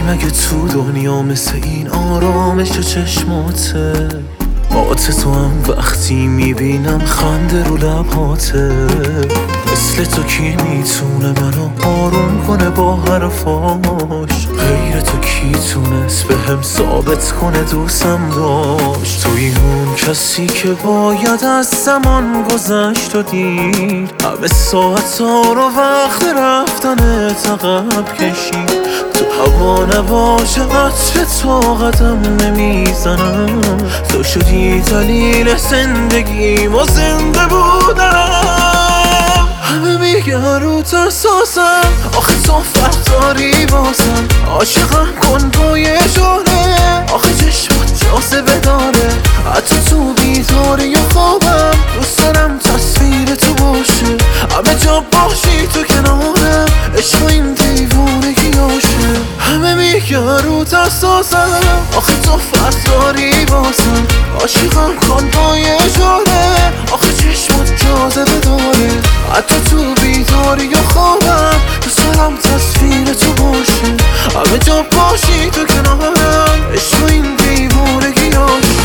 مگه تو دنیا مثل این آرامش چشماته؟ آت تو هم وقتی میبینم خنده رو لبهاته. مثل تو کی میتونه منو آروم کنه با حرفاش؟ غیر تو کی تونست به هم ثابت کنه دوستم داشت؟ توی اون کسی که باید از زمان گذشت و دید همه ساعت ها رو وقت رفتن عقب کشید. تو هوا نباشه عطر تو قدم نمیزنم. تو شدی دلیل زندگیم و زنده بودم. همه میگن رو ترساسم، آخه تو فرق داری بازم. عاشقم کن با یه جانه، آخه چشمات جاذبه داره. حتی تو بیداری یا خوابم دوست دارم تصویر تو باشه. همه جا باشی تو کنارم، عشق این دیوونگیاشه. همه میگن رو ترساسم، آخه تو فرق داری بازم. عاشقم کن با یه جانه، آخه چشمات جاذبه داره. حتی تو بیداری یا خوابم دوست دارم تصویر تو باشه. همه جا باشی تو کنارم، عشق این دیوونگیاشه.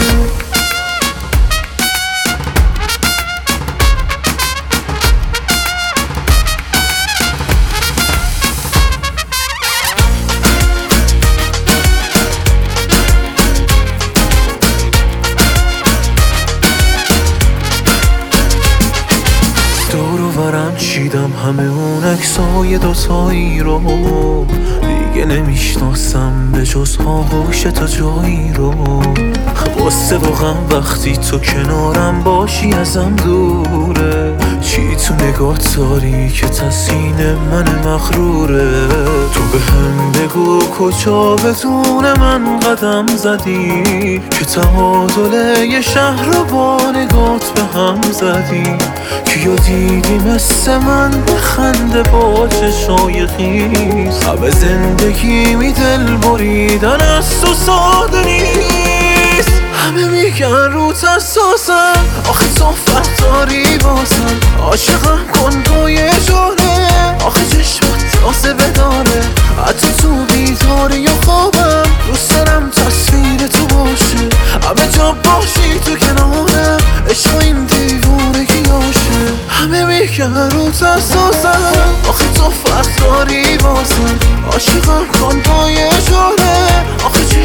دورو ورم چیدم همه اون عکسای دوتایی رو. دیگه نمیشناسم به جز آغوش تو جایی رو. واسه واقعا وقتی تو کنارم باشی ازم دوره. چی تو نگاه داری که تسکین من مغروره؟ تو به هم بگو کجا بدون من قدم زدی که تعادل یه شهر رو با نگات به هم زدی. کیو دیدی مثل من بخنده با چشای خیز؟ همه زندگی می دل بریدن از تو ساده نیست. همه میگن رو ترساسم، آخه تو فرق داری بازم. عاشقم کن با یه جانه، آخه چشمات جاذبه داره. حتی تو بیداری یا خوابم دوست دارم تصویر تو باشه. همه جا باشی تو کنارم، عشق این دیوونگیاشه. همه میگن رو ترساسم، آخه تو فرق داری بازم. عاشقم کن با یه جانه، آخه